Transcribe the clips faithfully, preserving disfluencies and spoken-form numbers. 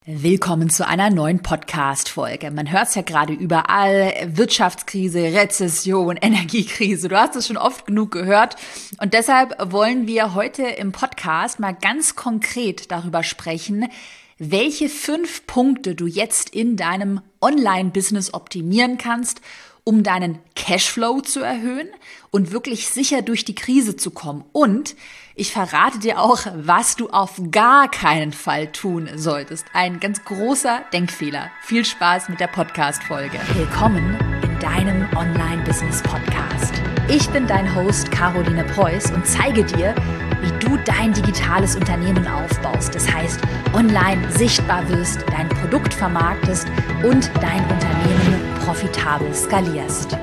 Willkommen zu einer neuen Podcast-Folge. Man hört es ja gerade überall, Wirtschaftskrise, Rezession, Energiekrise. Du hast es schon oft genug gehört. Und deshalb wollen wir heute im Podcast mal ganz konkret darüber sprechen, welche fünf Punkte du jetzt in deinem Online-Business optimieren kannst, um deinen Cashflow zu erhöhen und wirklich sicher durch die Krise zu kommen. Und ich verrate dir auch, was du auf gar keinen Fall tun solltest. Ein ganz großer Denkfehler. Viel Spaß mit der Podcast-Folge. Willkommen in deinem Online-Business-Podcast. Ich bin dein Host Caroline Preuß und zeige dir, wie du dein digitales Unternehmen aufbaust. Das heißt, online sichtbar wirst, dein Produkt vermarktest und dein Unternehmen profitabel skalierst.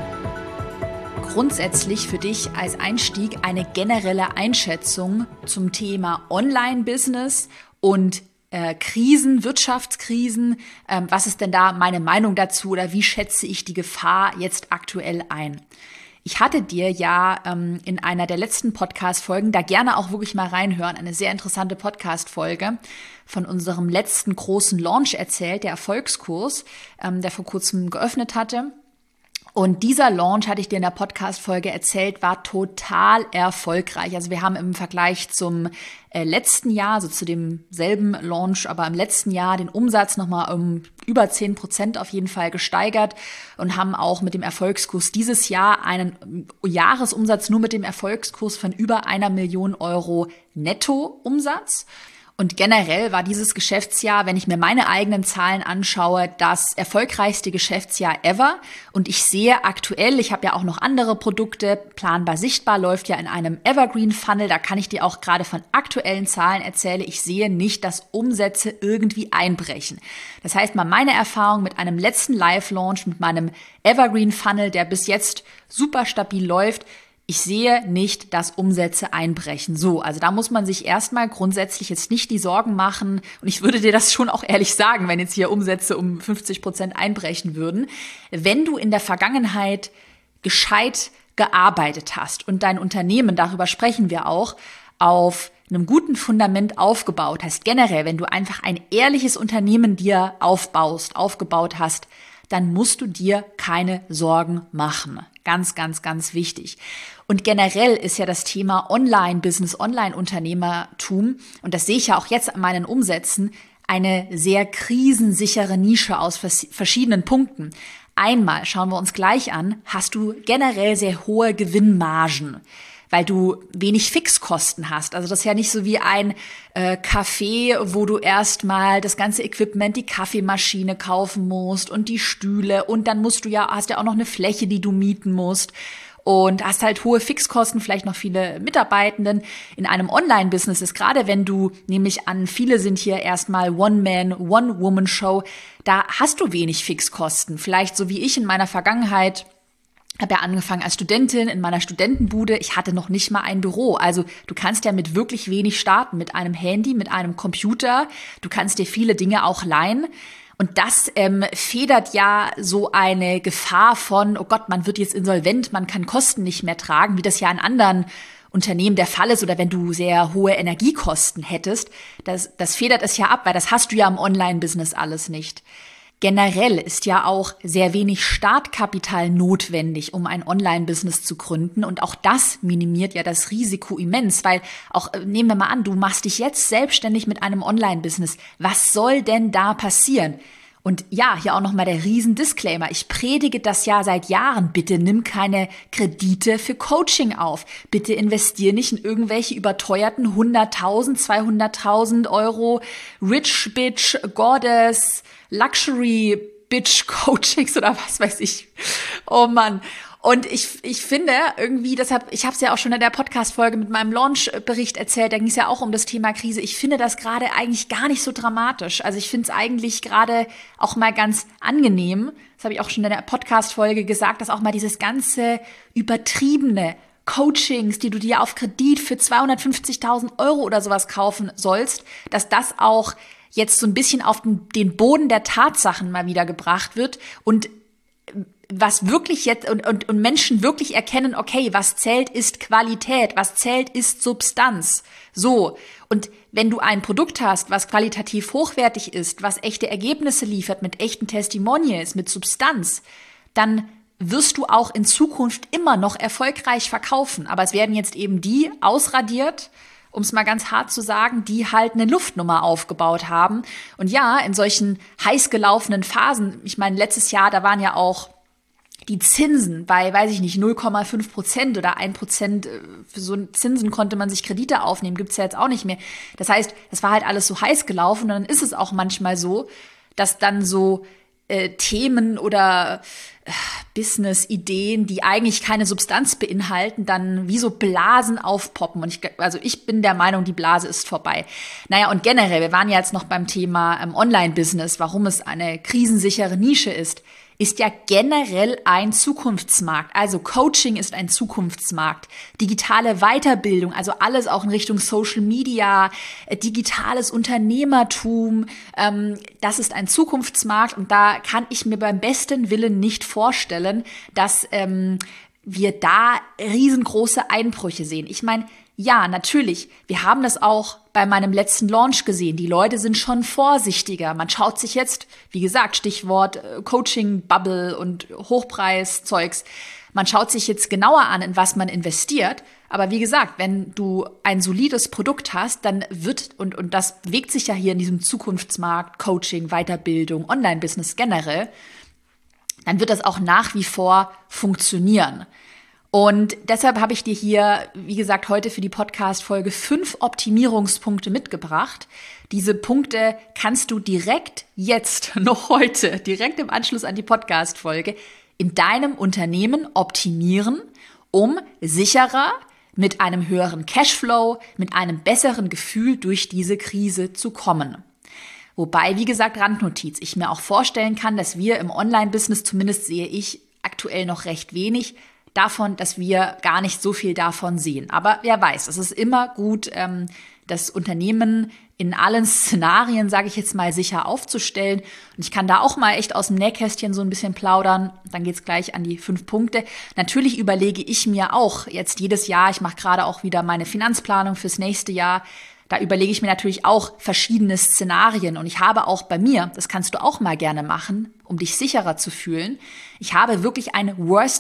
Grundsätzlich für dich als Einstieg eine generelle Einschätzung zum Thema Online-Business und äh, Krisen, Wirtschaftskrisen. Ähm, was ist denn da meine Meinung dazu oder wie schätze ich die Gefahr jetzt aktuell ein? Ich hatte dir ja ähm, in einer der letzten Podcast-Folgen, da gerne auch wirklich mal reinhören, eine sehr interessante Podcast-Folge von unserem letzten großen Launch erzählt, der Erfolgskurs, ähm, der vor kurzem geöffnet hatte. Und dieser Launch, hatte ich dir in der Podcast-Folge erzählt, war total erfolgreich. Also wir haben im Vergleich zum äh, letzten Jahr, also zu demselben Launch, aber im letzten Jahr den Umsatz nochmal um über zehn Prozent auf jeden Fall gesteigert und haben auch mit dem Erfolgskurs dieses Jahr einen Jahresumsatz nur mit dem Erfolgskurs von über einer Million Euro Nettoumsatz. Und generell war dieses Geschäftsjahr, wenn ich mir meine eigenen Zahlen anschaue, das erfolgreichste Geschäftsjahr ever. Und ich sehe aktuell, ich habe ja auch noch andere Produkte, Planbar Sichtbar läuft ja in einem Evergreen Funnel, da kann ich dir auch gerade von aktuellen Zahlen erzählen, ich sehe nicht, dass Umsätze irgendwie einbrechen. Das heißt mal, meine Erfahrung mit einem letzten Live-Launch, mit meinem Evergreen Funnel, der bis jetzt super stabil läuft, ich sehe nicht, dass Umsätze einbrechen. So, also da muss man sich erstmal grundsätzlich jetzt nicht die Sorgen machen. Und ich würde dir das schon auch ehrlich sagen, wenn jetzt hier Umsätze um fünfzig Prozent einbrechen würden. Wenn du in der Vergangenheit gescheit gearbeitet hast und dein Unternehmen, darüber sprechen wir auch, auf einem guten Fundament aufgebaut hast, generell, wenn du einfach ein ehrliches Unternehmen dir aufbaust, aufgebaut hast, dann musst du dir keine Sorgen machen. Ganz, ganz, ganz wichtig. Und generell ist ja das Thema Online-Business, Online-Unternehmertum, und das sehe ich ja auch jetzt an meinen Umsätzen, eine sehr krisensichere Nische aus verschiedenen Punkten. Einmal, schauen wir uns gleich an, hast du generell sehr hohe Gewinnmargen, weil du wenig Fixkosten hast. Also das ist ja nicht so wie ein äh, Café, wo du erstmal das ganze Equipment, die Kaffeemaschine kaufen musst und die Stühle und dann musst du ja, hast ja auch noch eine Fläche, die du mieten musst und hast halt hohe Fixkosten, vielleicht noch viele Mitarbeitenden. In einem Online-Business ist gerade, wenn du, nämlich an, viele sind hier erstmal One-Man, One-Woman-Show, da hast du wenig Fixkosten. Vielleicht so wie ich in meiner Vergangenheit, habe ja angefangen als Studentin in meiner Studentenbude. Ich hatte noch nicht mal ein Büro. Also du kannst ja mit wirklich wenig starten, mit einem Handy, mit einem Computer. Du kannst dir viele Dinge auch leihen. Und das ähm, federt ja so eine Gefahr von, oh Gott, man wird jetzt insolvent, man kann Kosten nicht mehr tragen, wie das ja in anderen Unternehmen der Fall ist oder wenn du sehr hohe Energiekosten hättest. Das, das federt es ja ab, weil das hast du ja im Online-Business alles nicht. Generell ist ja auch sehr wenig Startkapital notwendig, um ein Online-Business zu gründen. Und auch das minimiert ja das Risiko immens, weil auch, nehmen wir mal an, du machst dich jetzt selbstständig mit einem Online-Business. Was soll denn da passieren? Und ja, hier auch nochmal der Riesen-Disclaimer. Ich predige das ja seit Jahren. Bitte nimm keine Kredite für Coaching auf. Bitte investier nicht in irgendwelche überteuerten hunderttausend, zweihunderttausend Euro Rich Bitch Goddess Luxury Bitch Coachings oder was weiß ich. Oh Mann. Und ich ich finde irgendwie, deshalb, ich habe es ja auch schon in der Podcast-Folge mit meinem Launch-Bericht erzählt, da ging es ja auch um das Thema Krise. Ich finde das gerade eigentlich gar nicht so dramatisch. Also ich finde es eigentlich gerade auch mal ganz angenehm, das habe ich auch schon in der Podcast-Folge gesagt, dass auch mal dieses ganze übertriebene Coachings, die du dir auf Kredit für zweihundertfünfzigtausend Euro oder sowas kaufen sollst, dass das auch jetzt so ein bisschen auf den, den Boden der Tatsachen mal wieder gebracht wird und was wirklich jetzt und, und, und Menschen wirklich erkennen, okay, was zählt ist Qualität, was zählt ist Substanz. So. Und wenn du ein Produkt hast, was qualitativ hochwertig ist, was echte Ergebnisse liefert, mit echten Testimonials, mit Substanz, dann wirst du auch in Zukunft immer noch erfolgreich verkaufen. Aber es werden jetzt eben die ausradiert, um es mal ganz hart zu sagen, die halt eine Luftnummer aufgebaut haben. Und ja, in solchen heiß gelaufenen Phasen, ich meine, letztes Jahr, da waren ja auch die Zinsen bei, weiß ich nicht, null Komma fünf Prozent oder ein Prozent, für so Zinsen konnte man sich Kredite aufnehmen, gibt's ja jetzt auch nicht mehr. Das heißt, das war halt alles so heiß gelaufen und dann ist es auch manchmal so, dass dann so äh, Themen oder äh, Business-Ideen, die eigentlich keine Substanz beinhalten, dann wie so Blasen aufpoppen. Und ich, also ich bin der Meinung, die Blase ist vorbei. Naja, und generell, wir waren ja jetzt noch beim Thema ähm, Online-Business, warum es eine krisensichere Nische ist. Ist ja generell ein Zukunftsmarkt. Also Coaching ist ein Zukunftsmarkt. Digitale Weiterbildung, also alles auch in Richtung Social Media, äh, digitales Unternehmertum, ähm, das ist ein Zukunftsmarkt und da kann ich mir beim besten Willen nicht vorstellen, dass ähm, wir da riesengroße Einbrüche sehen. Ich meine, ja, natürlich. Wir haben das auch bei meinem letzten Launch gesehen. Die Leute sind schon vorsichtiger. Man schaut sich jetzt, wie gesagt, Stichwort äh, Coaching-Bubble und Hochpreis-Zeugs. Man schaut sich jetzt genauer an, in was man investiert. Aber wie gesagt, wenn du ein solides Produkt hast, dann wird, und, und das bewegt sich ja hier in diesem Zukunftsmarkt, Coaching, Weiterbildung, Online-Business generell, dann wird das auch nach wie vor funktionieren. Und deshalb habe ich dir hier, wie gesagt, heute für die Podcast-Folge fünf Optimierungspunkte mitgebracht. Diese Punkte kannst du direkt jetzt, noch heute, direkt im Anschluss an die Podcast-Folge in deinem Unternehmen optimieren, um sicherer, mit einem höheren Cashflow, mit einem besseren Gefühl durch diese Krise zu kommen. Wobei, wie gesagt, Randnotiz, ich mir auch vorstellen kann, dass wir im Online-Business, zumindest sehe ich aktuell noch recht wenig, davon, dass wir gar nicht so viel davon sehen. Aber wer weiß, es ist immer gut, ähm, das Unternehmen in allen Szenarien, sage ich jetzt mal, sicher aufzustellen. Und ich kann da auch mal echt aus dem Nähkästchen so ein bisschen plaudern. Dann geht's gleich an die fünf Punkte. Natürlich überlege ich mir auch jetzt jedes Jahr, ich mache gerade auch wieder meine Finanzplanung fürs nächste Jahr, da überlege ich mir natürlich auch verschiedene Szenarien und ich habe auch bei mir, das kannst du auch mal gerne machen, um dich sicherer zu fühlen, ich habe wirklich ein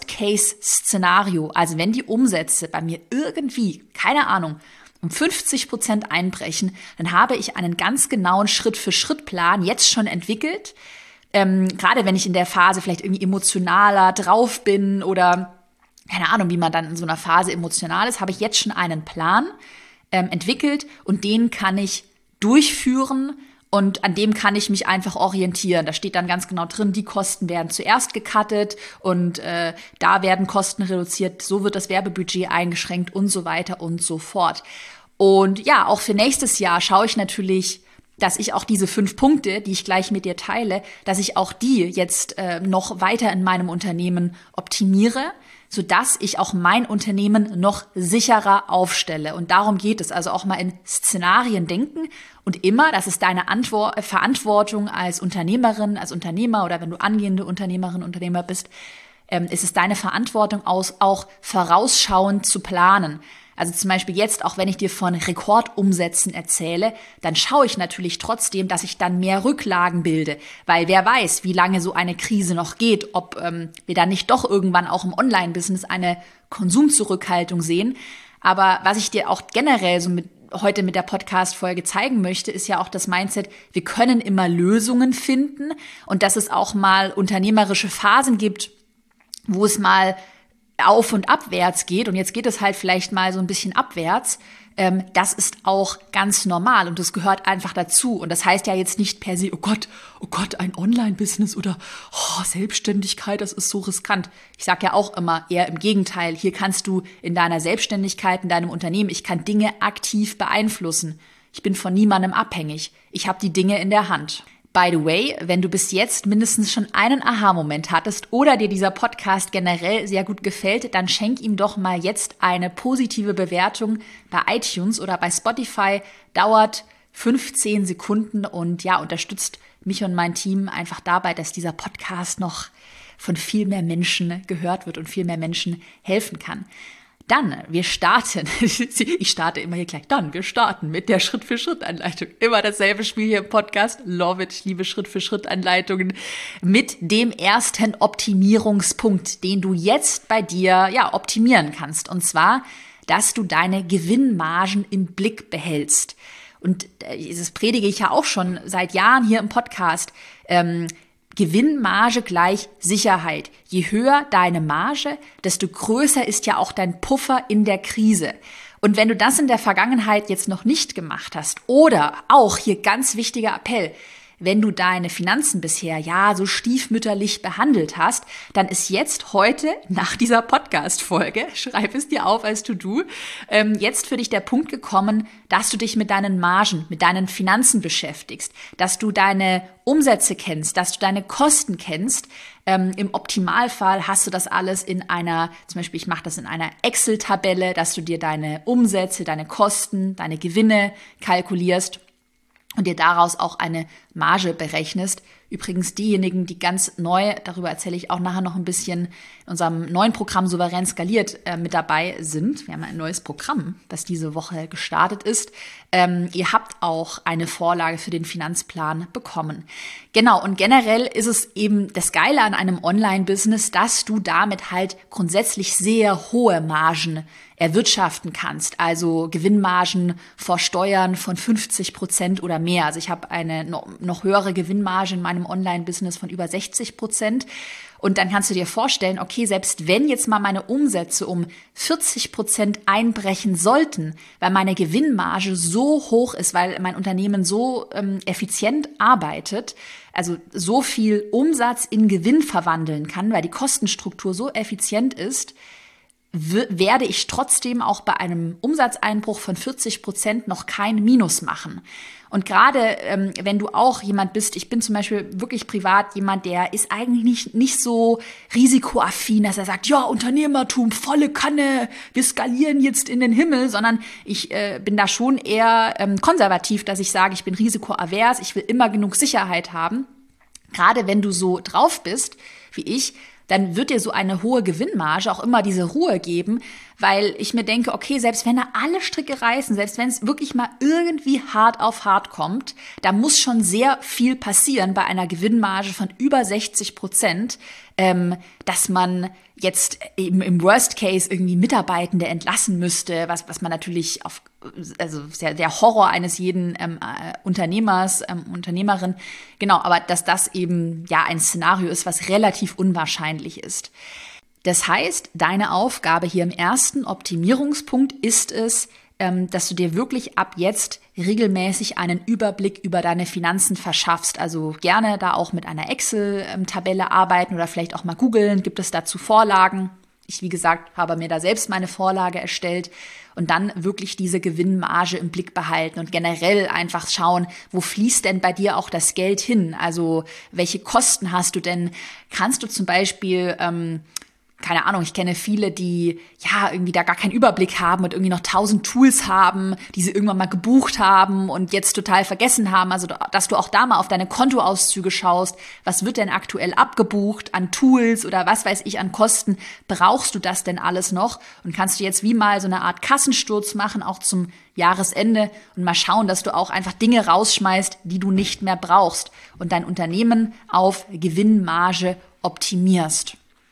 Worst-Case-Szenario. Also wenn die Umsätze bei mir irgendwie, keine Ahnung, um fünfzig Prozent einbrechen, dann habe ich einen ganz genauen Schritt-für-Schritt-Plan jetzt schon entwickelt. Ähm, gerade wenn ich in der Phase vielleicht irgendwie emotionaler drauf bin oder keine Ahnung, wie man dann in so einer Phase emotional ist, habe ich jetzt schon einen Plan Ähm, entwickelt und den kann ich durchführen und an dem kann ich mich einfach orientieren. Da steht dann ganz genau drin, die Kosten werden zuerst gecuttet und äh, da werden Kosten reduziert, so wird das Werbebudget eingeschränkt und so weiter und so fort. Und ja, auch für nächstes Jahr schaue ich natürlich, dass ich auch diese fünf Punkte, die ich gleich mit dir teile, dass ich auch die jetzt äh, noch weiter in meinem Unternehmen optimiere, sodass ich auch mein Unternehmen noch sicherer aufstelle. Und darum geht es, also auch mal in Szenarien denken und immer, das ist deine Antwort, Verantwortung als Unternehmerin, als Unternehmer oder wenn du angehende Unternehmerin, Unternehmer bist, ähm, ist es deine Verantwortung aus, auch vorausschauend zu planen. Also zum Beispiel jetzt, auch wenn ich dir von Rekordumsätzen erzähle, dann schaue ich natürlich trotzdem, dass ich dann mehr Rücklagen bilde. Weil wer weiß, wie lange so eine Krise noch geht, ob ähm, wir dann nicht doch irgendwann auch im Online-Business eine Konsumzurückhaltung sehen. Aber was ich dir auch generell so mit heute mit der Podcast-Folge zeigen möchte, ist ja auch das Mindset, wir können immer Lösungen finden und dass es auch mal unternehmerische Phasen gibt, wo es mal auf und abwärts geht und jetzt geht es halt vielleicht mal so ein bisschen abwärts, ähm, das ist auch ganz normal und das gehört einfach dazu und das heißt ja jetzt nicht per se, oh Gott, oh Gott, ein Online-Business oder oh, Selbstständigkeit, das ist so riskant. Ich sage ja auch immer eher im Gegenteil, hier kannst du in deiner Selbstständigkeit, in deinem Unternehmen, ich kann Dinge aktiv beeinflussen. Ich bin von niemandem abhängig. Ich habe die Dinge in der Hand. By the way, wenn du bis jetzt mindestens schon einen Aha-Moment hattest oder dir dieser Podcast generell sehr gut gefällt, dann schenk ihm doch mal jetzt eine positive Bewertung bei iTunes oder bei Spotify. Dauert fünfzehn Sekunden und ja, unterstützt mich und mein Team einfach dabei, dass dieser Podcast noch von viel mehr Menschen gehört wird und viel mehr Menschen helfen kann. Dann, wir starten, ich starte immer hier gleich, dann, wir starten mit der Schritt-für-Schritt-Anleitung. Immer dasselbe Spiel hier im Podcast. Love it, ich liebe Schritt-für-Schritt-Anleitungen. Mit dem ersten Optimierungspunkt, den du jetzt bei dir, ja, optimieren kannst. Und zwar, dass du deine Gewinnmargen im Blick behältst. Und das predige ich ja auch schon seit Jahren hier im Podcast. Ähm, Gewinnmarge gleich Sicherheit. Je höher deine Marge, desto größer ist ja auch dein Puffer in der Krise. Und wenn du das in der Vergangenheit jetzt noch nicht gemacht hast oder auch hier ganz wichtiger Appell, wenn du deine Finanzen bisher ja so stiefmütterlich behandelt hast, dann ist jetzt heute nach dieser Podcast-Folge, schreib es dir auf als To-Do, ähm, jetzt für dich der Punkt gekommen, dass du dich mit deinen Margen, mit deinen Finanzen beschäftigst, dass du deine Umsätze kennst, dass du deine Kosten kennst. Ähm, im Optimalfall hast du das alles in einer, zum Beispiel ich mache das in einer Excel-Tabelle, dass du dir deine Umsätze, deine Kosten, deine Gewinne kalkulierst und dir daraus auch eine Marge berechnest. Übrigens diejenigen, die ganz neu, darüber erzähle ich auch nachher noch ein bisschen, in unserem neuen Programm Souverän skaliert äh, mit dabei sind. Wir haben ein neues Programm, das diese Woche gestartet ist. Ähm, ihr habt auch eine Vorlage für den Finanzplan bekommen. Genau, und generell ist es eben das Geile an einem Online-Business, dass du damit halt grundsätzlich sehr hohe Margen erwirtschaften kannst, also Gewinnmargen vor Steuern von fünfzig Prozent oder mehr. Also ich habe eine noch höhere Gewinnmarge in meinem Online-Business von über sechzig Prozent. Und dann kannst du dir vorstellen, okay, selbst wenn jetzt mal meine Umsätze um vierzig Prozent einbrechen sollten, weil meine Gewinnmarge so hoch ist, weil mein Unternehmen so ähm, effizient arbeitet, also so viel Umsatz in Gewinn verwandeln kann, weil die Kostenstruktur so effizient ist, werde ich trotzdem auch bei einem Umsatzeinbruch von vierzig Prozent noch kein Minus machen. Und gerade ähm, wenn du auch jemand bist, ich bin zum Beispiel wirklich privat jemand, der ist eigentlich nicht, nicht so risikoaffin, dass er sagt, ja, Unternehmertum, volle Kanne, wir skalieren jetzt in den Himmel, sondern ich äh, bin da schon eher ähm, konservativ, dass ich sage, ich bin risikoavers, ich will immer genug Sicherheit haben. Gerade wenn du so drauf bist, wie ich, dann wird dir so eine hohe Gewinnmarge auch immer diese Ruhe geben, weil ich mir denke, okay, selbst wenn da alle Stricke reißen, selbst wenn es wirklich mal irgendwie hart auf hart kommt, da muss schon sehr viel passieren bei einer Gewinnmarge von über sechzig Prozent, ähm, dass man jetzt eben im Worst Case irgendwie Mitarbeitende entlassen müsste, was, was man natürlich auf, also der, der Horror eines jeden ähm, äh, Unternehmers, ähm, Unternehmerin, genau, aber dass das eben ja ein Szenario ist, was relativ unwahrscheinlich ist. Das heißt, deine Aufgabe hier im ersten Optimierungspunkt ist es, ähm, dass du dir wirklich ab jetzt regelmäßig einen Überblick über deine Finanzen verschaffst. Also gerne da auch mit einer Excel-Tabelle arbeiten oder vielleicht auch mal googeln. Gibt es dazu Vorlagen? Ich, wie gesagt, habe mir da selbst meine Vorlage erstellt und dann wirklich diese Gewinnmarge im Blick behalten und generell einfach schauen, wo fließt denn bei dir auch das Geld hin? Also welche Kosten hast du denn? Kannst du zum Beispiel ähm, keine Ahnung, ich kenne viele, die ja irgendwie da gar keinen Überblick haben und irgendwie noch tausend Tools haben, die sie irgendwann mal gebucht haben und jetzt total vergessen haben. Also, dass du auch da mal auf deine Kontoauszüge schaust. Was wird denn aktuell abgebucht an Tools oder was weiß ich an Kosten? Brauchst du das denn alles noch? Und kannst du jetzt wie mal so eine Art Kassensturz machen, auch zum Jahresende und mal schauen, dass du auch einfach Dinge rausschmeißt, die du nicht mehr brauchst und dein Unternehmen auf Gewinnmarge optimierst.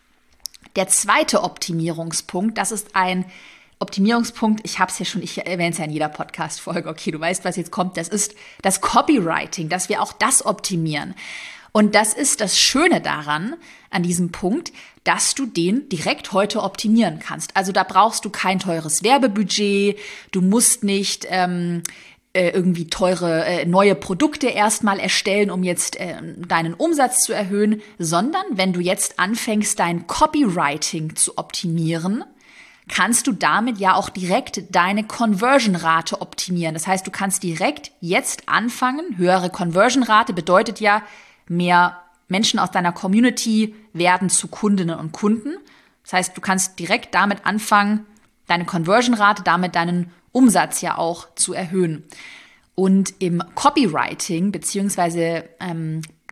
Der zweite Optimierungspunkt, das ist ein Optimierungspunkt, ich habe es ja schon, ich erwähne es ja in jeder Podcast-Folge, okay, du weißt, was jetzt kommt, das ist das Copywriting, dass wir auch das optimieren. Und das ist das Schöne daran, an diesem Punkt, dass du den direkt heute optimieren kannst. Also da brauchst du kein teures Werbebudget, du musst nicht ähm, irgendwie teure äh, neue Produkte erstmal erstellen, um jetzt äh, deinen Umsatz zu erhöhen, sondern wenn du jetzt anfängst, dein Copywriting zu optimieren, kannst du damit ja auch direkt deine Conversion-Rate optimieren. Das heißt, du kannst direkt jetzt anfangen. Höhere Conversion-Rate bedeutet ja, mehr Menschen aus deiner Community werden zu Kundinnen und Kunden. Das heißt, du kannst direkt damit anfangen, deine Conversion-Rate, damit deinen Umsatz ja auch zu erhöhen. Und im Copywriting beziehungsweise ähm,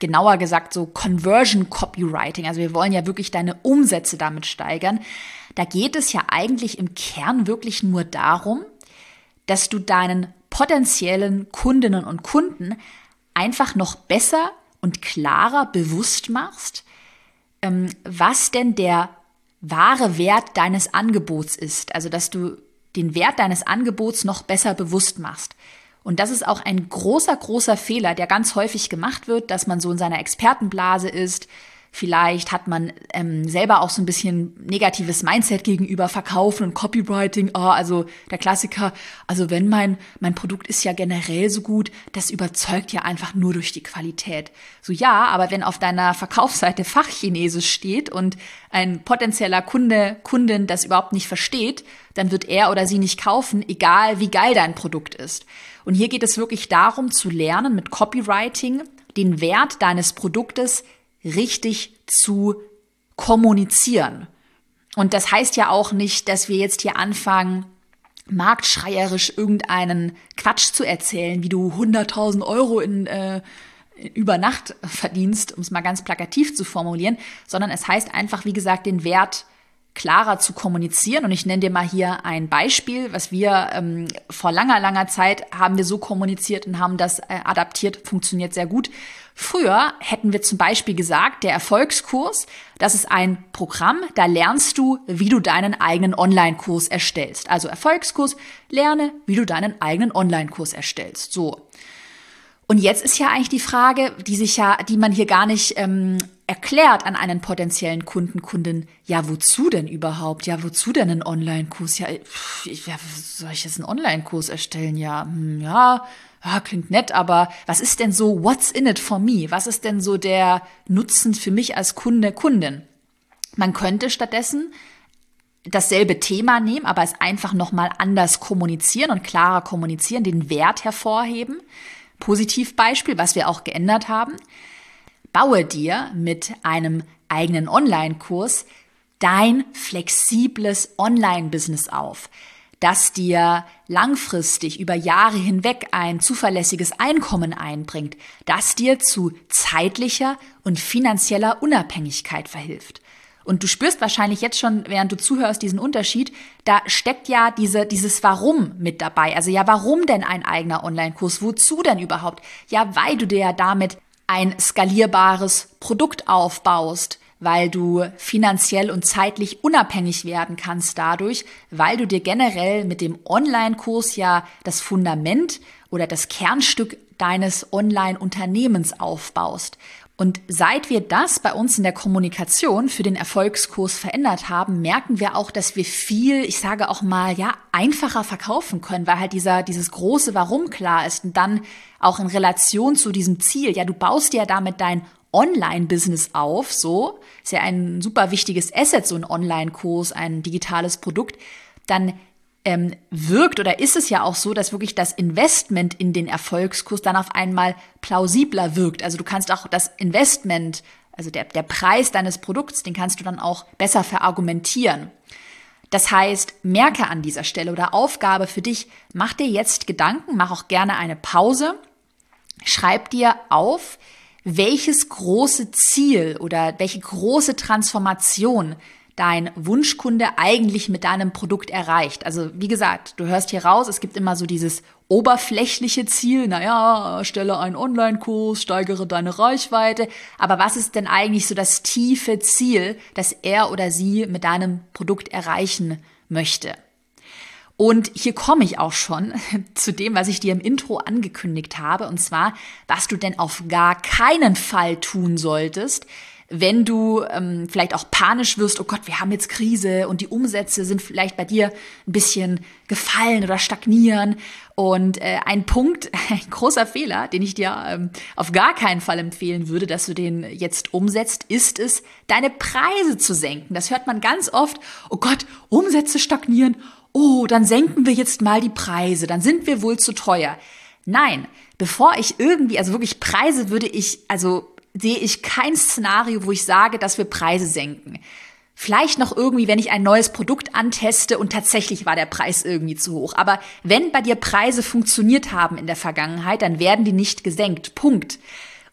genauer gesagt so Conversion Copywriting. Also wir wollen ja wirklich deine Umsätze damit steigern. Da geht es ja eigentlich im Kern wirklich nur darum, dass du deinen potenziellen Kundinnen und Kunden einfach noch besser und klarer bewusst machst, ähm, was denn der wahre Wert deines Angebots ist. Also dass du den Wert deines Angebots noch besser bewusst machst. Und das ist auch ein großer, großer Fehler, der ganz häufig gemacht wird, dass man so in seiner Expertenblase ist. Vielleicht hat man ähm, selber auch so ein bisschen negatives Mindset gegenüber Verkaufen und Copywriting. Oh, also der Klassiker, also wenn mein mein Produkt ist ja generell so gut, das überzeugt ja einfach nur durch die Qualität. So ja, aber wenn auf deiner Verkaufsseite Fachchinesisch steht und ein potenzieller Kunde, Kundin das überhaupt nicht versteht, dann wird er oder sie nicht kaufen, egal wie geil dein Produkt ist. Und hier geht es wirklich darum, zu lernen, mit Copywriting den Wert deines Produktes richtig zu kommunizieren. Und das heißt ja auch nicht, dass wir jetzt hier anfangen, marktschreierisch irgendeinen Quatsch zu erzählen, wie du hunderttausend Euro in, äh, über Nacht verdienst, um es mal ganz plakativ zu formulieren, sondern es heißt einfach, wie gesagt, den Wert klarer zu kommunizieren. Und ich nenne dir mal hier ein Beispiel, was wir ähm, vor langer, langer Zeit haben wir so kommuniziert und haben das äh, adaptiert, funktioniert sehr gut. Früher hätten wir zum Beispiel gesagt, der Erfolgskurs, das ist ein Programm, da lernst du, wie du deinen eigenen Online-Kurs erstellst. Also Erfolgskurs, lerne, wie du deinen eigenen Online-Kurs erstellst. So. Und jetzt ist ja eigentlich die Frage, die sich ja, die man hier gar nicht ähm, erklärt an einen potenziellen Kunden, Kundin. Ja, wozu denn überhaupt? Ja, wozu denn ein Online-Kurs? Ja, ich, ja, soll ich jetzt einen Online-Kurs erstellen? Ja, hm, ja, ja, klingt nett, aber was ist denn so, what's in it for me? Was ist denn so der Nutzen für mich als Kunde, Kundin? Man könnte stattdessen dasselbe Thema nehmen, aber es einfach nochmal anders kommunizieren und klarer kommunizieren, den Wert hervorheben. Positivbeispiel, was wir auch geändert haben. Baue dir mit einem eigenen Online-Kurs dein flexibles Online-Business auf, das dir langfristig über Jahre hinweg ein zuverlässiges Einkommen einbringt, das dir zu zeitlicher und finanzieller Unabhängigkeit verhilft. Und du spürst wahrscheinlich jetzt schon, während du zuhörst, diesen Unterschied. Da steckt ja diese, dieses Warum mit dabei. Also ja, warum denn ein eigener Online-Kurs? Wozu denn überhaupt? Ja, weil du dir ja damit ein skalierbares Produkt aufbaust, weil du finanziell und zeitlich unabhängig werden kannst dadurch, weil du dir generell mit dem Online-Kurs ja das Fundament oder das Kernstück deines Online-Unternehmens aufbaust. Und seit wir das bei uns in der Kommunikation für den Erfolgskurs verändert haben, merken wir auch, dass wir viel, ich sage auch mal, ja, einfacher verkaufen können, weil halt dieser, dieses große Warum klar ist und dann auch in Relation zu diesem Ziel. Ja, du baust dir ja damit dein Online-Business auf, so, ist ja ein super wichtiges Asset, so ein Online-Kurs, ein digitales Produkt, dann Ähm, wirkt oder ist es ja auch so, dass wirklich das Investment in den Erfolgskurs dann auf einmal plausibler wirkt. Also du kannst auch das Investment, also der, der Preis deines Produkts, den kannst du dann auch besser verargumentieren. Das heißt, merke an dieser Stelle oder Aufgabe für dich, mach dir jetzt Gedanken, mach auch gerne eine Pause, schreib dir auf, welches große Ziel oder welche große Transformation dein Wunschkunde eigentlich mit deinem Produkt erreicht. Also wie gesagt, du hörst hier raus, es gibt immer so dieses oberflächliche Ziel, naja, stelle einen Online-Kurs, steigere deine Reichweite. Aber was ist denn eigentlich so das tiefe Ziel, das er oder sie mit deinem Produkt erreichen möchte? Und hier komme ich auch schon zu dem, was ich dir im Intro angekündigt habe, und zwar, was du denn auf gar keinen Fall tun solltest, wenn du ähm, vielleicht auch panisch wirst, oh Gott, wir haben jetzt Krise und die Umsätze sind vielleicht bei dir ein bisschen gefallen oder stagnieren. Und äh, ein Punkt, ein großer Fehler, den ich dir ähm, auf gar keinen Fall empfehlen würde, dass du den jetzt umsetzt, ist es, deine Preise zu senken. Das hört man ganz oft, oh Gott, Umsätze stagnieren, oh, dann senken wir jetzt mal die Preise, dann sind wir wohl zu teuer. Nein, bevor ich irgendwie, also wirklich Preise würde ich, also sehe ich kein Szenario, wo ich sage, dass wir Preise senken. Vielleicht noch irgendwie, wenn ich ein neues Produkt anteste und tatsächlich war der Preis irgendwie zu hoch. Aber wenn bei dir Preise funktioniert haben in der Vergangenheit, dann werden die nicht gesenkt. Punkt.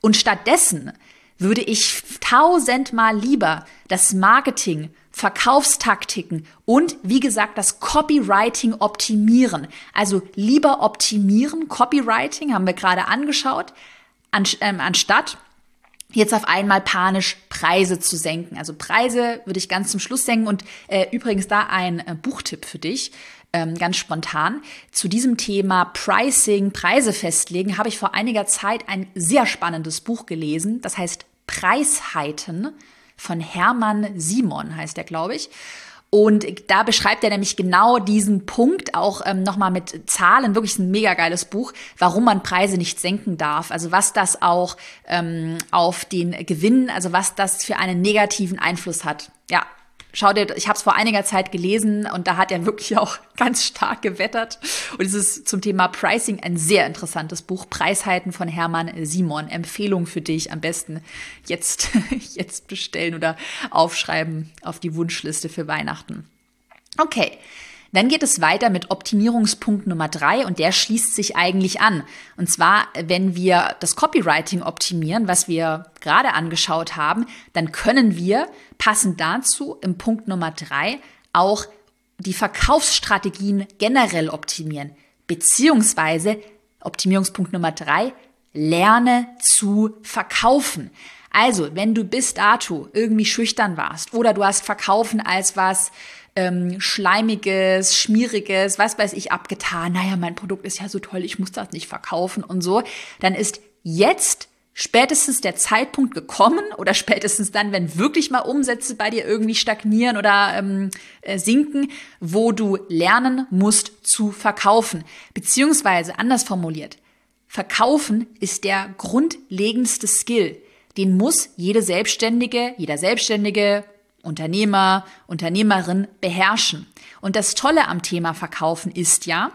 Und stattdessen würde ich tausendmal lieber das Marketing, Verkaufstaktiken und, wie gesagt, das Copywriting optimieren. Also lieber optimieren, Copywriting haben wir gerade angeschaut, an, ähm, anstatt jetzt auf einmal panisch Preise zu senken. Also Preise würde ich ganz zum Schluss senken. Und äh, übrigens da ein äh, Buchtipp für dich, ähm, ganz spontan. Zu diesem Thema Pricing, Preise festlegen, habe ich vor einiger Zeit ein sehr spannendes Buch gelesen. Das heißt Preisheiten von Hermann Simon, heißt der, glaube ich. Und da beschreibt er nämlich genau diesen Punkt, auch ähm, nochmal mit Zahlen, wirklich ein mega geiles Buch, warum man Preise nicht senken darf. Also was das auch ähm, auf den Gewinn, also was das für einen negativen Einfluss hat. Ja, schau dir, ich habe es vor einiger Zeit gelesen und da hat er wirklich auch ganz stark gewettert. Und es ist zum Thema Pricing ein sehr interessantes Buch. Preisheiten von Hermann Simon. Empfehlung für dich, am besten jetzt, jetzt bestellen oder aufschreiben auf die Wunschliste für Weihnachten. Okay. Dann geht es weiter mit Optimierungspunkt Nummer drei und der schließt sich eigentlich an. Und zwar, wenn wir das Copywriting optimieren, was wir gerade angeschaut haben, dann können wir passend dazu im Punkt Nummer drei auch die Verkaufsstrategien generell optimieren. Beziehungsweise Optimierungspunkt Nummer drei, lerne zu verkaufen. Also, wenn du bis dato irgendwie schüchtern warst oder du hast Verkaufen als was ähm, Schleimiges, Schmieriges, was weiß ich, abgetan, naja, mein Produkt ist ja so toll, ich muss das nicht verkaufen und so, dann ist jetzt spätestens der Zeitpunkt gekommen oder spätestens dann, wenn wirklich mal Umsätze bei dir irgendwie stagnieren oder ähm, äh, sinken, wo du lernen musst zu verkaufen. Beziehungsweise anders formuliert, Verkaufen ist der grundlegendste Skill. Den muss jede Selbstständige, jeder Selbstständige, Unternehmer, Unternehmerin beherrschen. Und das Tolle am Thema Verkaufen ist ja,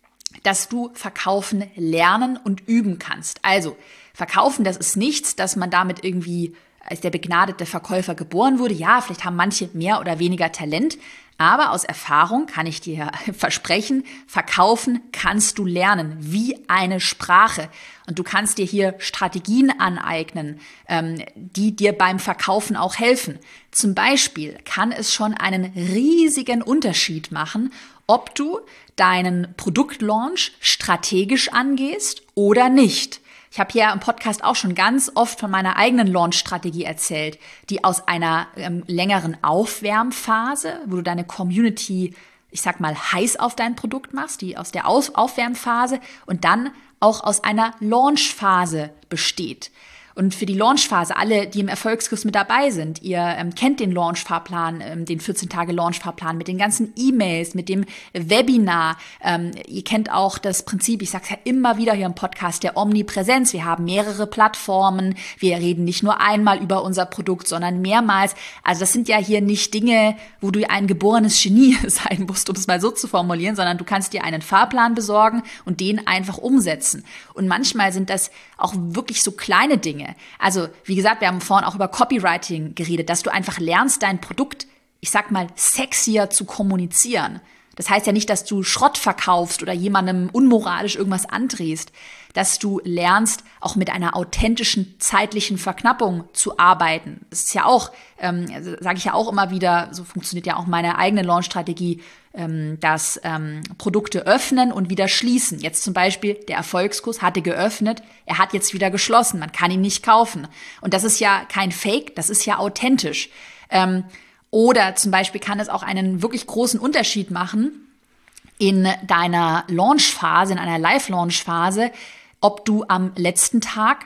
dass du Verkaufen lernen und üben kannst. Also Verkaufen, das ist nichts, dass man damit irgendwie als der begnadete Verkäufer geboren wurde. Ja, vielleicht haben manche mehr oder weniger Talent, aber aus Erfahrung kann ich dir versprechen, verkaufen kannst du lernen wie eine Sprache. Und du kannst dir hier Strategien aneignen, ähm, die dir beim Verkaufen auch helfen. Zum Beispiel kann es schon einen riesigen Unterschied machen, ob du deinen Produktlaunch strategisch angehst oder nicht. Ich habe hier im Podcast auch schon ganz oft von meiner eigenen Launch-Strategie erzählt, die aus einer ähm, längeren Aufwärmphase, wo du deine Community, ich sag mal, heiß auf dein Produkt machst, die aus der Aus- Aufwärmphase und dann auch aus einer Launch-Phase besteht. Und für die Launchphase, alle, die im Erfolgskurs mit dabei sind, ihr ähm, kennt den Launchfahrplan, ähm, den vierzehn Tage Launchfahrplan mit den ganzen E-Mails, mit dem Webinar. Ähm, ihr kennt auch das Prinzip, ich sage es ja immer wieder hier im Podcast, der Omnipräsenz. Wir haben mehrere Plattformen. Wir reden nicht nur einmal über unser Produkt, sondern mehrmals. Also das sind ja hier nicht Dinge, wo du ein geborenes Genie sein musst, um es mal so zu formulieren, sondern du kannst dir einen Fahrplan besorgen und den einfach umsetzen. Und manchmal sind das auch wirklich so kleine Dinge. Also, wie gesagt, wir haben vorhin auch über Copywriting geredet, dass du einfach lernst, dein Produkt, ich sag mal, sexier zu kommunizieren. Das heißt ja nicht, dass du Schrott verkaufst oder jemandem unmoralisch irgendwas andrehst, dass du lernst, auch mit einer authentischen zeitlichen Verknappung zu arbeiten. Das ist ja auch, ähm, also sage ich ja auch immer wieder, so funktioniert ja auch meine eigene Launch-Strategie, ähm, dass ähm, Produkte öffnen und wieder schließen. Jetzt zum Beispiel, der Erfolgskurs hatte geöffnet, er hat jetzt wieder geschlossen, man kann ihn nicht kaufen. Und das ist ja kein Fake, das ist ja authentisch. Ähm, Oder zum Beispiel kann es auch einen wirklich großen Unterschied machen in deiner Launchphase, in einer Live-Launch-Phase, ob du am letzten Tag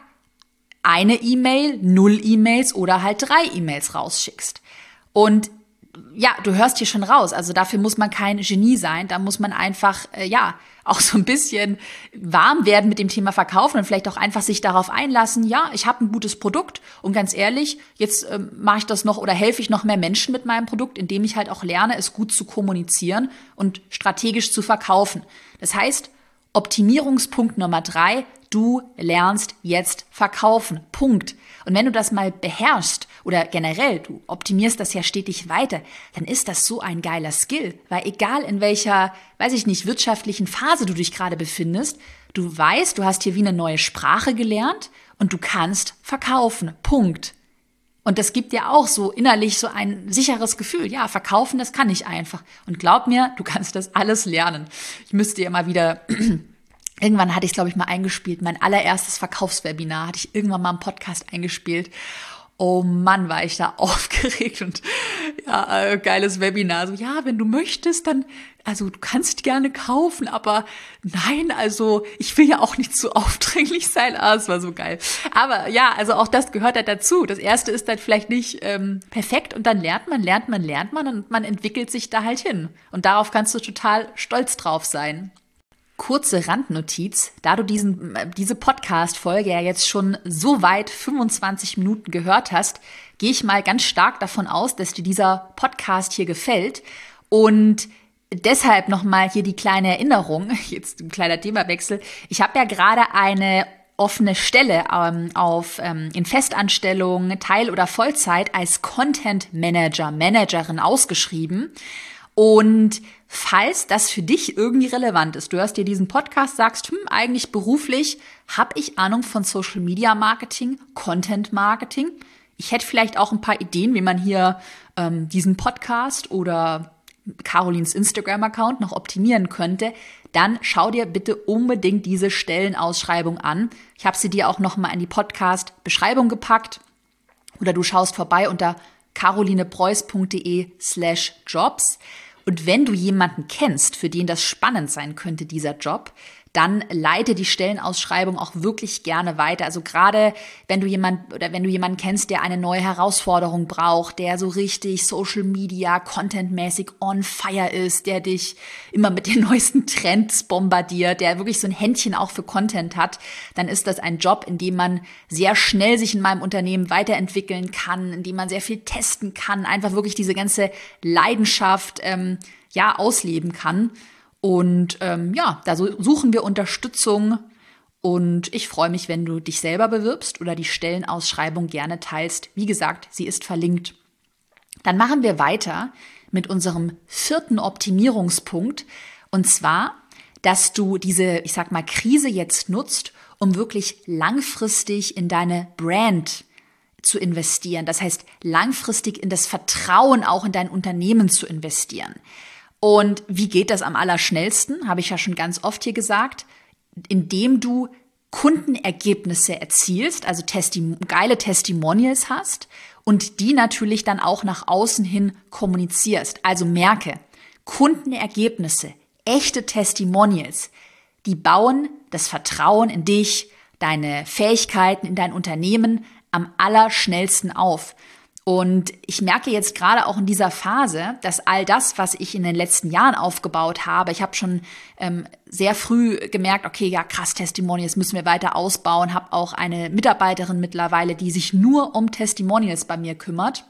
eine E-Mail, null E-Mails oder halt drei E-Mails rausschickst. Und ja, du hörst hier schon raus, also dafür muss man kein Genie sein, da muss man einfach, äh, ja, auch so ein bisschen warm werden mit dem Thema Verkaufen und vielleicht auch einfach sich darauf einlassen, ja, ich habe ein gutes Produkt und ganz ehrlich, jetzt ähm, mache ich das noch oder helfe ich noch mehr Menschen mit meinem Produkt, indem ich halt auch lerne, es gut zu kommunizieren und strategisch zu verkaufen. Das heißt, Optimierungspunkt Nummer drei, du lernst jetzt verkaufen. Punkt. Und wenn du das mal beherrschst oder generell, du optimierst das ja stetig weiter, dann ist das so ein geiler Skill. Weil egal in welcher, weiß ich nicht, wirtschaftlichen Phase du dich gerade befindest, Du weißt, du hast hier wie eine neue Sprache gelernt und du kannst verkaufen. Punkt. Und das gibt dir auch so innerlich so ein sicheres Gefühl. Ja, verkaufen, das kann ich einfach. Und glaub mir, du kannst das alles lernen. Ich müsste dir mal wieder, irgendwann hatte ich es, glaube ich, mal eingespielt. Mein allererstes Verkaufswebinar hatte ich irgendwann mal im Podcast eingespielt. Oh Mann, war ich da aufgeregt und ja, äh, geiles Webinar. So, ja, wenn du möchtest, dann, also du kannst gerne kaufen, aber nein, also ich will ja auch nicht zu aufdringlich sein. Ah, es war so geil. Aber ja, also auch das gehört halt dazu. Das erste ist dann vielleicht nicht ähm, perfekt und dann lernt man, lernt man, lernt man und man entwickelt sich da halt hin. Und darauf kannst du total stolz drauf sein. Kurze Randnotiz, da du diesen, diese Podcast-Folge ja jetzt schon so weit fünfundzwanzig Minuten gehört hast, gehe ich mal ganz stark davon aus, dass dir dieser Podcast hier gefällt. Und deshalb nochmal hier die kleine Erinnerung, jetzt ein kleiner Themawechsel. Ich habe ja gerade eine offene Stelle ähm, auf, ähm, in Festanstellung, Teil- oder Vollzeit als Content Manager, Managerin ausgeschrieben. Und falls das für dich irgendwie relevant ist, du hörst dir diesen Podcast, sagst, hm, eigentlich beruflich habe ich Ahnung von Social Media Marketing, Content Marketing. Ich hätte vielleicht auch ein paar Ideen, wie man hier ähm, diesen Podcast oder Carolins Instagram-Account noch optimieren könnte. Dann schau dir bitte unbedingt diese Stellenausschreibung an. Ich habe sie dir auch noch mal in die Podcast-Beschreibung gepackt. Oder du schaust vorbei unter carolinepreuß.de slash jobs. Und wenn du jemanden kennst, für den das spannend sein könnte, dieser Job, dann leite die Stellenausschreibung auch wirklich gerne weiter. Also gerade wenn du jemand oder wenn du jemanden kennst, der eine neue Herausforderung braucht, der so richtig Social Media, Content-mäßig on fire ist, der dich immer mit den neuesten Trends bombardiert, der wirklich so ein Händchen auch für Content hat, dann ist das ein Job, in dem man sehr schnell sich in meinem Unternehmen weiterentwickeln kann, in dem man sehr viel testen kann, einfach wirklich diese ganze Leidenschaft ähm, ja ausleben kann. Und ähm, ja, da suchen wir Unterstützung und ich freue mich, wenn du dich selber bewirbst oder die Stellenausschreibung gerne teilst. Wie gesagt, sie ist verlinkt. Dann machen wir weiter mit unserem vierten Optimierungspunkt und zwar, dass du diese, ich sag mal, Krise jetzt nutzt, um wirklich langfristig in deine Brand zu investieren. Das heißt, langfristig in das Vertrauen auch in dein Unternehmen zu investieren. Und wie geht das am allerschnellsten? Habe ich ja schon ganz oft hier gesagt. Indem du Kundenergebnisse erzielst, also Testi- geile Testimonials hast und die natürlich dann auch nach außen hin kommunizierst. Also merke, Kundenergebnisse, echte Testimonials, die bauen das Vertrauen in dich, deine Fähigkeiten in dein Unternehmen am allerschnellsten auf. Und ich merke jetzt gerade auch in dieser Phase, dass all das, was ich in den letzten Jahren aufgebaut habe, ich habe schon ähm, sehr früh gemerkt, okay, ja krass, Testimonials müssen wir weiter ausbauen, habe auch eine Mitarbeiterin mittlerweile, die sich nur um Testimonials bei mir kümmert.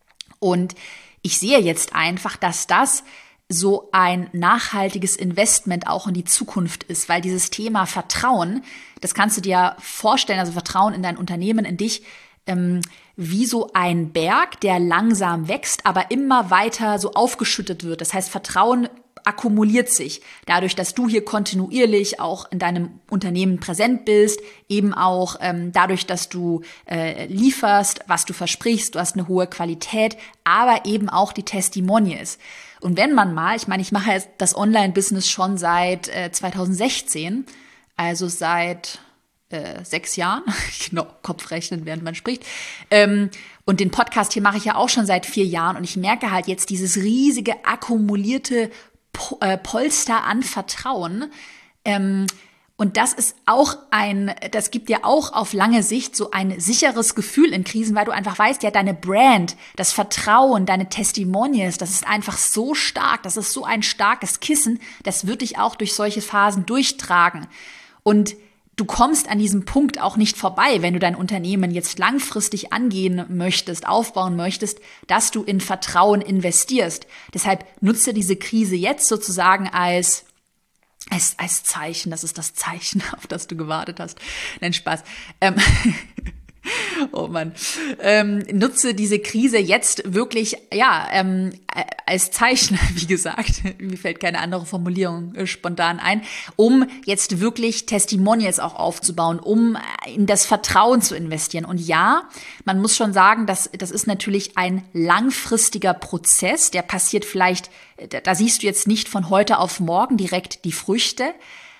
Und ich sehe jetzt einfach, dass das so ein nachhaltiges Investment auch in die Zukunft ist, weil dieses Thema Vertrauen, das kannst du dir vorstellen, also Vertrauen in dein Unternehmen, in dich, ähm, wie so ein Berg, der langsam wächst, aber immer weiter so aufgeschüttet wird. Das heißt, Vertrauen akkumuliert sich dadurch, dass du hier kontinuierlich auch in deinem Unternehmen präsent bist, eben auch ähm, dadurch, dass du äh, lieferst, was du versprichst, du hast eine hohe Qualität, aber eben auch die Testimonials. Und wenn man mal, ich meine, ich mache jetzt das Online-Business schon seit äh, zweitausendsechzehn, also seit Äh, sechs Jahren, genau, Kopfrechnen, während man spricht. Ähm, und den Podcast hier mache ich ja auch schon seit vier Jahren und ich merke halt jetzt dieses riesige akkumulierte po- äh, Polster an Vertrauen. Ähm, und das ist auch ein, das gibt dir auch auf lange Sicht so ein sicheres Gefühl in Krisen, weil du einfach weißt, ja, deine Brand, das Vertrauen, deine Testimonials, das ist einfach so stark, das ist so ein starkes Kissen, das wird dich auch durch solche Phasen durchtragen. Und du kommst an diesem Punkt auch nicht vorbei, wenn du dein Unternehmen jetzt langfristig angehen möchtest, aufbauen möchtest, dass du in Vertrauen investierst. Deshalb nutze diese Krise jetzt sozusagen als, als, als Zeichen. Das ist das Zeichen, auf das du gewartet hast. Nein, Spaß. Ähm, Oh Mann. Ähm, nutze diese Krise jetzt wirklich, ja, ähm, als Zeichen, wie gesagt, mir fällt keine andere Formulierung äh, spontan ein, um jetzt wirklich Testimonials auch aufzubauen, um in das Vertrauen zu investieren. Und ja, man muss schon sagen, dass, das ist natürlich ein langfristiger Prozess, der passiert vielleicht, da, da siehst du jetzt nicht von heute auf morgen direkt die Früchte.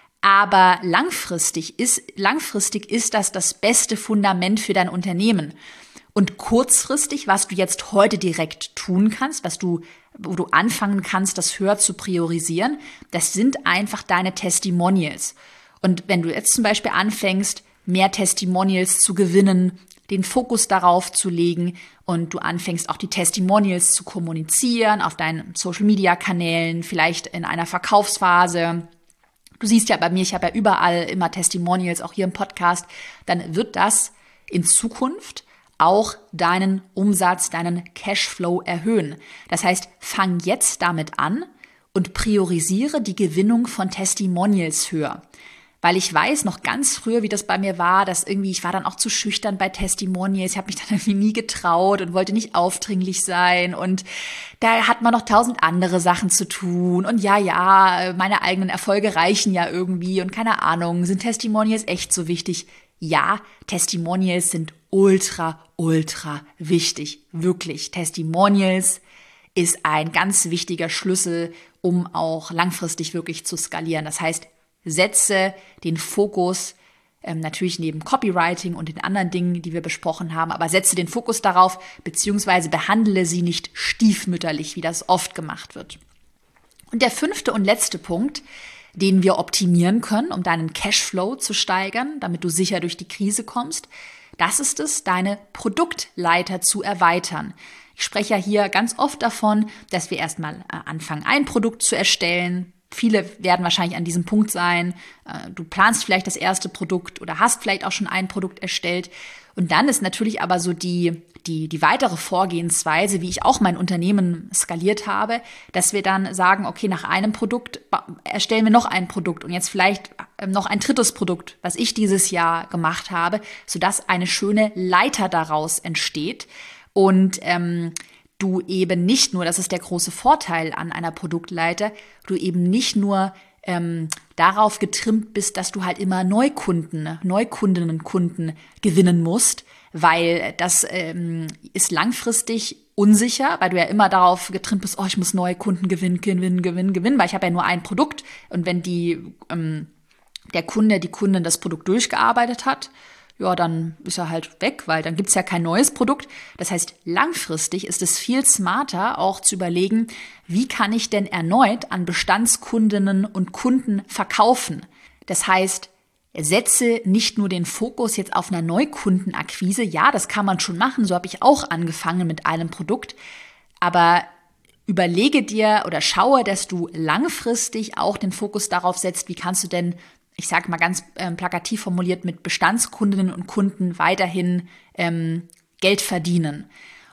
Aber langfristig ist, langfristig ist das das beste Fundament für dein Unternehmen. Und kurzfristig, was du jetzt heute direkt tun kannst, was du, wo du anfangen kannst, das höher zu priorisieren, das sind einfach deine Testimonials. Und wenn du jetzt zum Beispiel anfängst, mehr Testimonials zu gewinnen, den Fokus darauf zu legen und du anfängst auch die Testimonials zu kommunizieren auf deinen Social-Media-Kanälen, vielleicht in einer Verkaufsphase. Du siehst ja bei mir, ich habe ja überall immer Testimonials, auch hier im Podcast. Dann wird das in Zukunft auch deinen Umsatz, deinen Cashflow erhöhen. Das heißt, fang jetzt damit an und priorisiere die Gewinnung von Testimonials höher. Weil ich weiß noch ganz früher, wie das bei mir war, dass irgendwie, ich war dann auch zu schüchtern bei Testimonials, ich habe mich dann irgendwie nie getraut und wollte nicht aufdringlich sein und da hat man noch tausend andere Sachen zu tun und ja, ja, meine eigenen Erfolge reichen ja irgendwie und keine Ahnung, sind Testimonials echt so wichtig? Ja, Testimonials sind ultra, ultra wichtig, wirklich. Testimonials ist ein ganz wichtiger Schlüssel, um auch langfristig wirklich zu skalieren. Das heißt, setze den Fokus, ähm, natürlich neben Copywriting und den anderen Dingen, die wir besprochen haben, aber setze den Fokus darauf, beziehungsweise behandle sie nicht stiefmütterlich, wie das oft gemacht wird. Und der fünfte und letzte Punkt, den wir optimieren können, um deinen Cashflow zu steigern, damit du sicher durch die Krise kommst, das ist es, deine Produktleiter zu erweitern. Ich spreche ja hier ganz oft davon, dass wir erstmal anfangen, ein Produkt zu erstellen. Viele werden wahrscheinlich an diesem Punkt sein. Du planst vielleicht das erste Produkt oder hast vielleicht auch schon ein Produkt erstellt. Und dann ist natürlich aber so die, die, die weitere Vorgehensweise, wie ich auch mein Unternehmen skaliert habe, dass wir dann sagen, okay, nach einem Produkt erstellen wir noch ein Produkt und jetzt vielleicht noch ein drittes Produkt, was ich dieses Jahr gemacht habe, sodass eine schöne Leiter daraus entsteht. Und ähm, du eben nicht nur, das ist der große Vorteil an einer Produktleiter, du eben nicht nur ähm, darauf getrimmt bist, dass du halt immer Neukunden, Neukundinnen und Kunden gewinnen musst, weil das ähm, ist langfristig unsicher, weil du ja immer darauf getrimmt bist, oh, ich muss neue Kunden gewinnen, gewinnen, gewinnen, gewinnen, weil ich habe ja nur ein Produkt und wenn die ähm, der Kunde, die Kundin das Produkt durchgearbeitet hat, ja, dann ist er halt weg, weil dann gibt's ja kein neues Produkt. Das heißt, langfristig ist es viel smarter, auch zu überlegen, wie kann ich denn erneut an Bestandskundinnen und Kunden verkaufen? Das heißt, setze nicht nur den Fokus jetzt auf einer Neukundenakquise. Ja, das kann man schon machen. So habe ich auch angefangen mit einem Produkt. Aber überlege dir oder schaue, dass du langfristig auch den Fokus darauf setzt, wie kannst du denn, ich sage mal ganz ähm, plakativ formuliert, mit Bestandskundinnen und Kunden weiterhin ähm, Geld verdienen.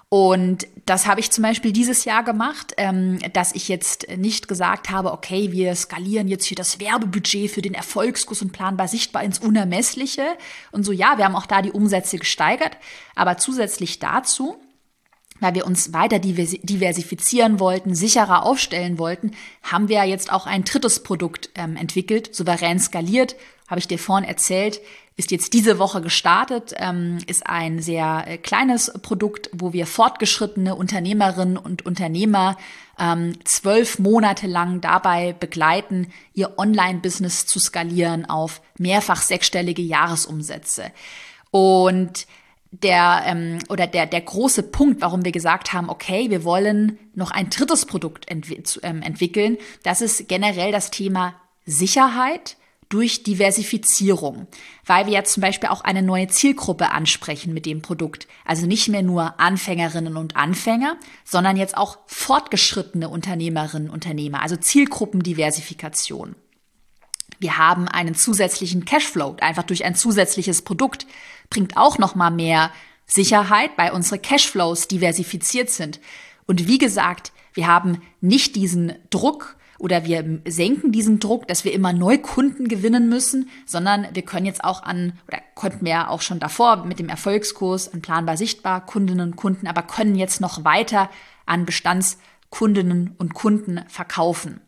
Und das habe ich zum Beispiel dieses Jahr gemacht, ähm, dass ich jetzt nicht gesagt habe, okay, wir skalieren jetzt hier das Werbebudget für den Erfolgskurs und planbar sichtbar ins Unermessliche. Und so, ja, wir haben auch da die Umsätze gesteigert, aber zusätzlich dazu, weil wir uns weiter diversifizieren wollten, sicherer aufstellen wollten, haben wir jetzt auch ein drittes Produkt ähm, entwickelt, souverän skaliert, habe ich dir vorhin erzählt, ist jetzt diese Woche gestartet, ähm, ist ein sehr äh, kleines Produkt, wo wir fortgeschrittene Unternehmerinnen und Unternehmer ähm, zwölf Monate lang dabei begleiten, ihr Online-Business zu skalieren auf mehrfach sechsstellige Jahresumsätze. Und Der ähm, oder der der große Punkt, warum wir gesagt haben, okay, wir wollen noch ein drittes Produkt entwi- ähm, entwickeln, das ist generell das Thema Sicherheit durch Diversifizierung, weil wir jetzt zum Beispiel auch eine neue Zielgruppe ansprechen mit dem Produkt. Also nicht mehr nur Anfängerinnen und Anfänger, sondern jetzt auch fortgeschrittene Unternehmerinnen und Unternehmer, also Zielgruppendiversifikation. Wir haben einen zusätzlichen Cashflow, einfach durch ein zusätzliches Produkt, bringt auch noch mal mehr Sicherheit, weil unsere Cashflows diversifiziert sind. Und wie gesagt, wir haben nicht diesen Druck oder wir senken diesen Druck, dass wir immer Neukunden gewinnen müssen, sondern wir können jetzt auch an, oder konnten wir ja auch schon davor mit dem Erfolgskurs an Planbar Sichtbar Kundinnen und Kunden, aber können jetzt noch weiter an Bestandskundinnen und Kunden verkaufen.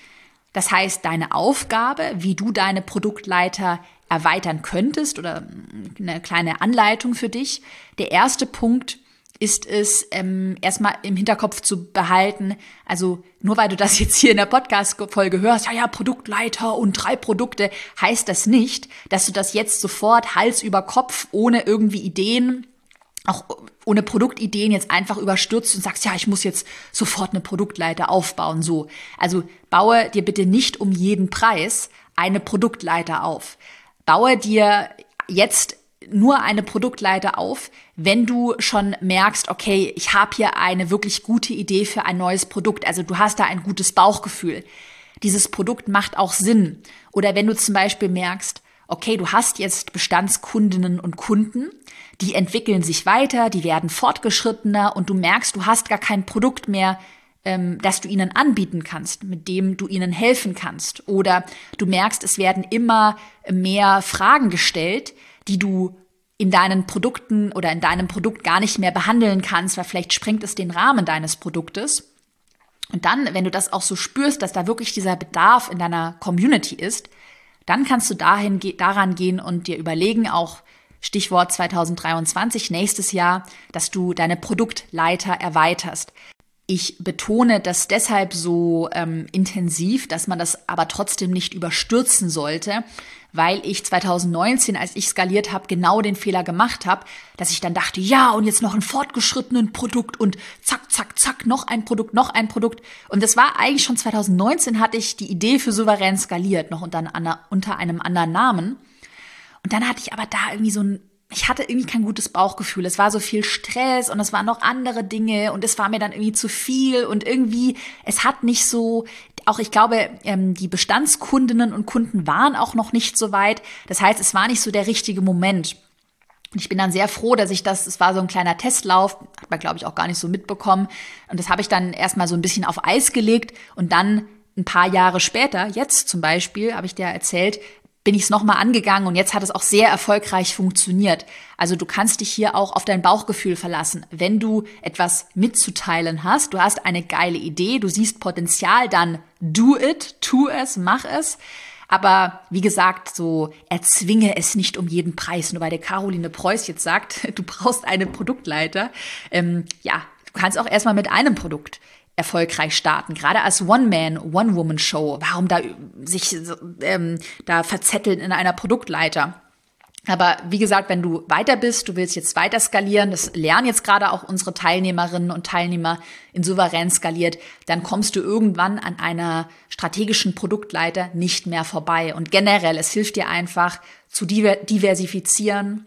Das heißt, deine Aufgabe, wie du deine Produktleiter erweitern könntest oder eine kleine Anleitung für dich. Der erste Punkt ist es, ähm, erstmal im Hinterkopf zu behalten, also nur weil du das jetzt hier in der Podcast-Folge hörst, ja, ja, Produktleiter und drei Produkte, heißt das nicht, dass du das jetzt sofort Hals über Kopf, ohne irgendwie Ideen, auch ohne Produktideen jetzt einfach überstürzt und sagst, ja, ich muss jetzt sofort eine Produktleiter aufbauen, so. Also baue dir bitte nicht um jeden Preis eine Produktleiter auf. Baue dir jetzt nur eine Produktleiter auf, wenn du schon merkst, okay, ich habe hier eine wirklich gute Idee für ein neues Produkt. Also du hast da ein gutes Bauchgefühl. Dieses Produkt macht auch Sinn. Oder wenn du zum Beispiel merkst, okay, du hast jetzt Bestandskundinnen und Kunden, die entwickeln sich weiter, die werden fortgeschrittener und du merkst, du hast gar kein Produkt mehr, ähm, das du ihnen anbieten kannst, mit dem du ihnen helfen kannst. Oder du merkst, es werden immer mehr Fragen gestellt, die du in deinen Produkten oder in deinem Produkt gar nicht mehr behandeln kannst, weil vielleicht sprengt es den Rahmen deines Produktes. Und dann, wenn du das auch so spürst, dass da wirklich dieser Bedarf in deiner Community ist, dann kannst du dahin, daran gehen und dir überlegen, auch Stichwort zwanzig dreiundzwanzig, nächstes Jahr, dass du deine Produktleiter erweiterst. Ich betone das deshalb so ähm, intensiv, dass man das aber trotzdem nicht überstürzen sollte, weil ich zwanzig neunzehn, als ich skaliert habe, genau den Fehler gemacht habe, dass ich dann dachte, ja, und jetzt noch ein fortgeschrittenen Produkt und zack, zack, zack, noch ein Produkt, noch ein Produkt. Und das war eigentlich schon zwanzig neunzehn, hatte ich die Idee für Souverän skaliert, noch unter, unter einem anderen Namen. Und dann hatte ich aber da irgendwie so ein, ich hatte irgendwie kein gutes Bauchgefühl. Es war so viel Stress und es waren noch andere Dinge und es war mir dann irgendwie zu viel und irgendwie, es hat nicht so, auch ich glaube, ähm, die Bestandskundinnen und Kunden waren auch noch nicht so weit. Das heißt, es war nicht so der richtige Moment. Und ich bin dann sehr froh, dass ich das, es war so ein kleiner Testlauf, hat man, glaube ich, auch gar nicht so mitbekommen. Und das habe ich dann erstmal so ein bisschen auf Eis gelegt und dann ein paar Jahre später, jetzt zum Beispiel, habe ich dir erzählt, bin ich es nochmal angegangen und jetzt hat es auch sehr erfolgreich funktioniert. Also du kannst dich hier auch auf dein Bauchgefühl verlassen. Wenn du etwas mitzuteilen hast, du hast eine geile Idee, du siehst Potenzial, dann do it, tu es, mach es. Aber wie gesagt, so erzwinge es nicht um jeden Preis. Nur weil der Caroline Preuß jetzt sagt, du brauchst eine Produktleiter. Ähm, ja, du kannst auch erstmal mit einem Produkt erfolgreich starten, gerade als One-Man, One-Woman-Show. Warum da sich ähm, da verzetteln in einer Produktleiter? Aber wie gesagt, wenn du weiter bist, du willst jetzt weiter skalieren, das lernen jetzt gerade auch unsere Teilnehmerinnen und Teilnehmer in Souverän skaliert, dann kommst du irgendwann an einer strategischen Produktleiter nicht mehr vorbei. Und generell, es hilft dir einfach zu diversifizieren,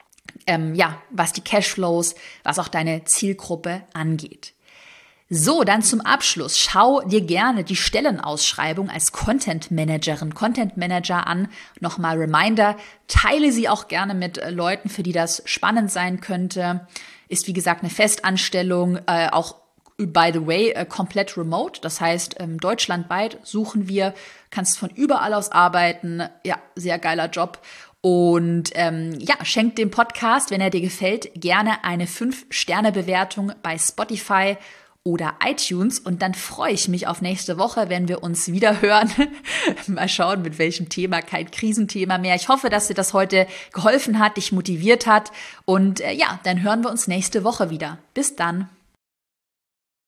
ähm, ja, was die Cashflows, was auch deine Zielgruppe angeht. So, dann zum Abschluss. Schau dir gerne die Stellenausschreibung als Content Managerin, Content Manager an. Nochmal Reminder, teile sie auch gerne mit Leuten, für die das spannend sein könnte. Ist wie gesagt eine Festanstellung, äh, auch by the way, äh, komplett remote. Das heißt, ähm, deutschlandweit suchen wir, kannst von überall aus arbeiten. Ja, sehr geiler Job. Und ähm, ja, schenk dem Podcast, wenn er dir gefällt, gerne eine fünf Sterne Bewertung bei Spotify oder iTunes und dann freue ich mich auf nächste Woche, wenn wir uns wieder hören. Mal schauen, mit welchem Thema, kein Krisenthema mehr. Ich hoffe, dass dir das heute geholfen hat, dich motiviert hat und äh, ja, dann hören wir uns nächste Woche wieder. Bis dann.